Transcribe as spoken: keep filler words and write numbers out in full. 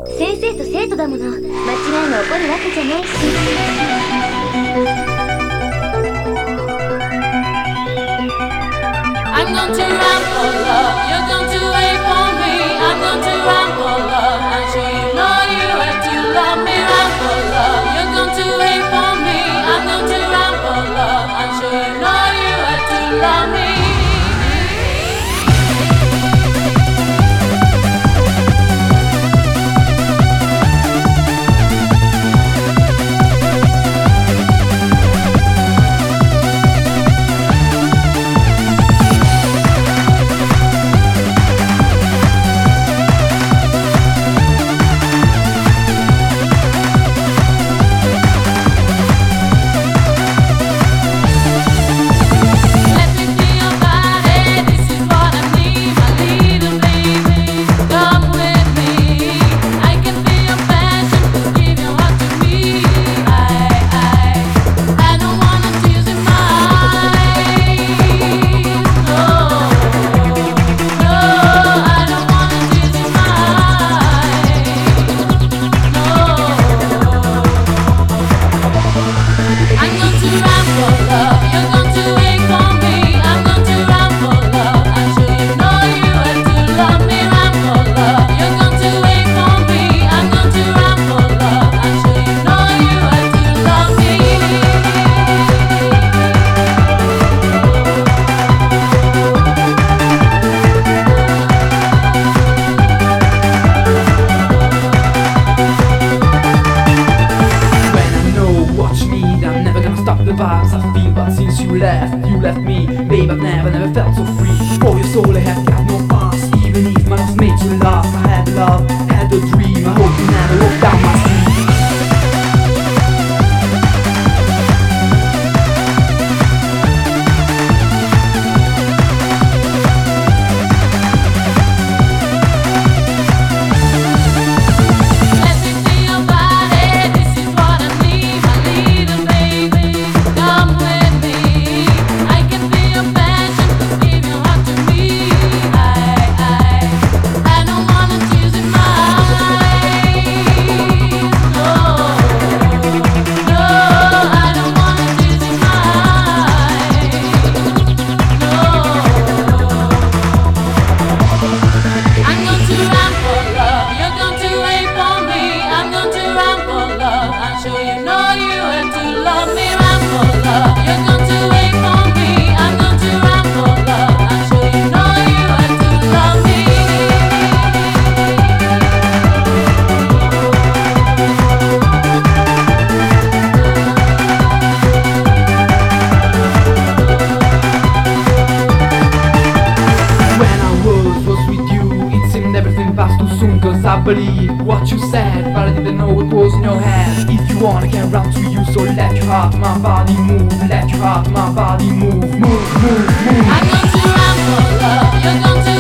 先生と生徒だもの。間違いが起こるわけじゃないし。 I'm going to run for love, you're going to wait for me. I'm going to run for love, I'm sure you know you have to love me. Run for love, you're going to wait for me. I'm going to run for love, I'm sure you know you have to love me. The vibes I feel, but since you left, you left me. Babe, I've never, never felt so free. For your soul I have got no past. Even if my love's made you laugh, I had love, had a dream. I hope you never walk down my street. Cause I believe what you said, but I didn't know what was in your head. If you want I can run to you, so let your heart, my body move. Let your heart, my body move. Move, move, move. I'm going to run for love, you're going to